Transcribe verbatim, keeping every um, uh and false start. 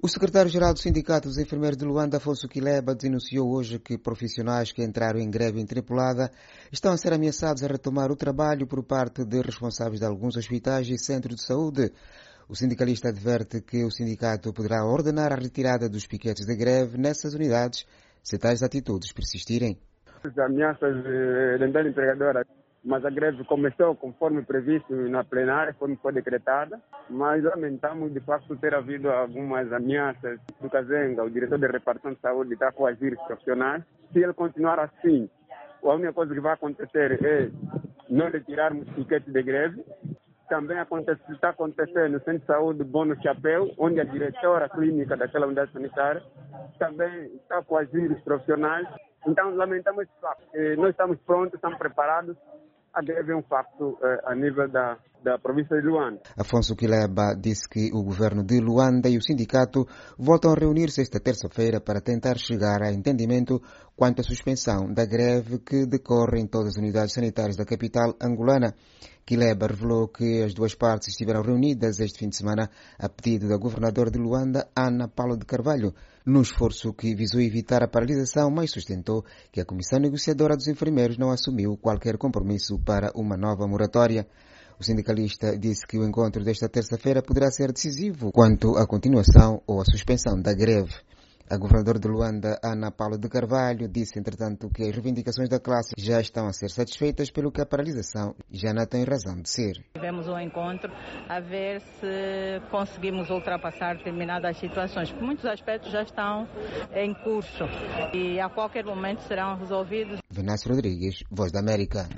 O secretário-geral do Sindicato dos Enfermeiros de Luanda, Afonso Quileba, denunciou hoje que profissionais que entraram em greve intripulada estão a ser ameaçados a retomar o trabalho por parte de responsáveis de alguns hospitais e centros de saúde. O sindicalista adverte que o sindicato poderá ordenar a retirada dos piquetes de greve nessas unidades se tais atitudes persistirem. As ameaças da empregadora, mas a greve começou conforme previsto na plenária, como foi decretada, mas lamentamos de facto ter havido algumas ameaças do Kazenga, o diretor de repartição de saúde está a coagir os profissionais. Se ele continuar assim, a única coisa que vai acontecer é não retirarmos piquetes de greve. Também acontece, está acontecendo no Centro de Saúde Bono Chapéu, onde a diretora clínica daquela unidade sanitária também está a coagir os profissionais. Então, lamentamos esse facto. Nós estamos prontos, estamos preparados. A greve é um facto eh, a nível da, da província de Luanda. Afonso Quileba disse que o governo de Luanda e o sindicato voltam a reunir-se esta terça-feira para tentar chegar a entendimento quanto à suspensão da greve que decorre em todas as unidades sanitárias da capital angolana. Quileba revelou que as duas partes estiveram reunidas este fim de semana a pedido da governadora de Luanda, Ana Paula de Carvalho, num esforço que visou evitar a paralisação, mas sustentou que a Comissão Negociadora dos Enfermeiros não assumiu qualquer compromisso para uma nova moratória. O sindicalista disse que o encontro desta terça-feira poderá ser decisivo quanto à continuação ou à suspensão da greve. A governadora de Luanda, Ana Paula de Carvalho, disse, entretanto, que as reivindicações da classe já estão a ser satisfeitas, pelo que a paralisação já não tem razão de ser. Tivemos um encontro a ver se conseguimos ultrapassar determinadas situações, porque muitos aspectos já estão em curso e a qualquer momento serão resolvidos. Venâncio Rodrigues, Voz da América.